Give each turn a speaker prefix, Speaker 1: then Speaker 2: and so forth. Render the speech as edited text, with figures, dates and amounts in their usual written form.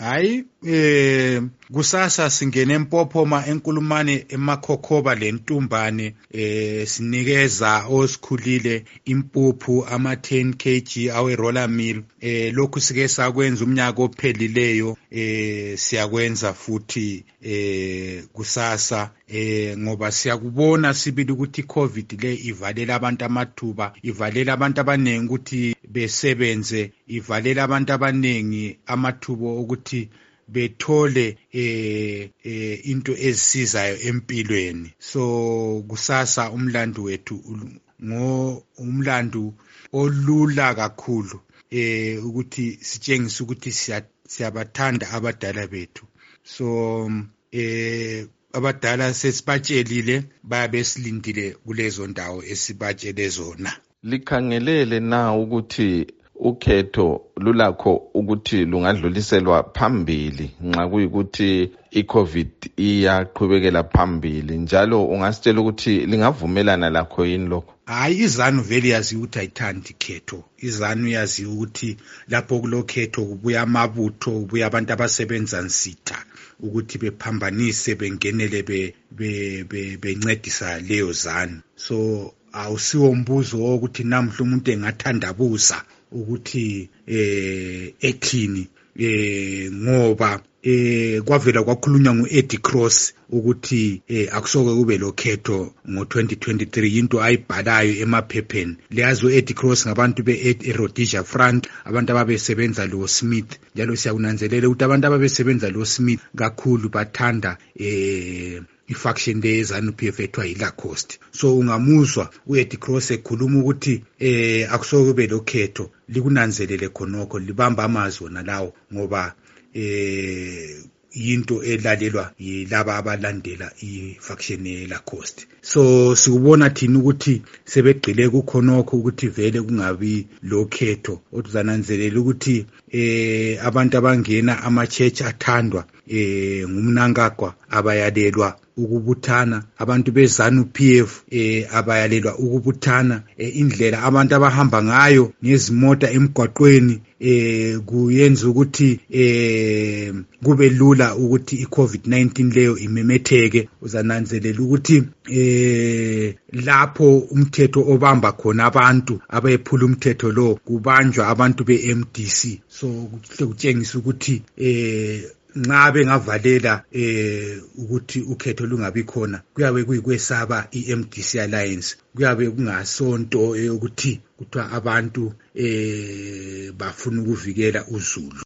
Speaker 1: Hayi kusasa singena empophoma enkulumane emakhokhoba lentumbane sinikeza osikhulile impuphu ama 10 kg awe roller mill lokhu sike sakwenza umnyaka ophelileyo siyakwenza futhi kusasa ngoba siyakubona sibili ukuthi iCovid le ivalela abantu amathuba, ivalela abantu abanengi ukuthi besebenze, ivalela abantu abanengi amathuba ukuthi bethole into ezisizayo empilweni. So kusasa umlando wethu umlando olula kakhulu ukuthi sitshengise ukuthi siyabathanda abadala bethu. So abadala sesibatshelile bayabe silindile kulezo ndawo esibatshele zona.
Speaker 2: Likhangelele na ukuthi ukhetho lulakho ukuthi lungadluliselwa phambili nxa kuyikuthi iCovid iyaqhubekela phambili, njalo ungasitshela ukuthi lingavumelana lakho yini lokho?
Speaker 1: Hayi, izanu vele yazi ukuthi ayithandi ikhetho. Izanu yazi ukuthi lapho kulokhetho kubuya amabutho, kubuya abantu abasebenza nsitha ukuthi bephambanise bengenele bencedisa leyo zanu. So awusiwo umbuzo wokuthi namhla umuntu engathandabuza ukuthi ethini ngoba kwavela kwakhulunywa nguEddie Cross ukuthi akusoke kube lokhetho ngo2023 into ayibhalayo emaphepheni. Leyazo Eddie Cross ngabantu beRhodesia Front, abantu ababesebenza lo Smith, njalo siyakunanzelela ukuthi abantu ababesebenza lo Smith kakhulu bathanda ifaction le ZANU-PF ethiwa yiLacoste. So ungamuzwa uEddie Cross ekhuluma ukuthi akusoke kube lokhetho, likunanzelele khonokho, libamba amazwi nalawo ngoba into elalelwa yilaba abalandela ifaction yeLacoste. So sikubona thina ukuthi sebegcile kukhonokho ukuthi vele kungabi lokhetho, otuzananzelela ukuthi abantu abangena ama-church athandwa ngumnankagwa abayalelwa ukubuthana, abantu beZANU-PF abayalelwa ukubuthana, indlela abantu abahamba ngayo ngezimota emgwaqweni kuyenza ukuthi kube lula ukuthi iCovid-19 leyo imemetheke. Uzananzelela ukuthi lapho umthetho obamba khona abantu abayephula umthetho lo kubanjwa abantu beMDC. So kutshengisa ukuthi nxa bengavalela ukuthi ukhetho lungabi khona, kuyabe kuyikwesaba iMDC Alliance, kuyabe kungasonto ukuthi kuthiwa abantu bafuna ukuvikela uZulu.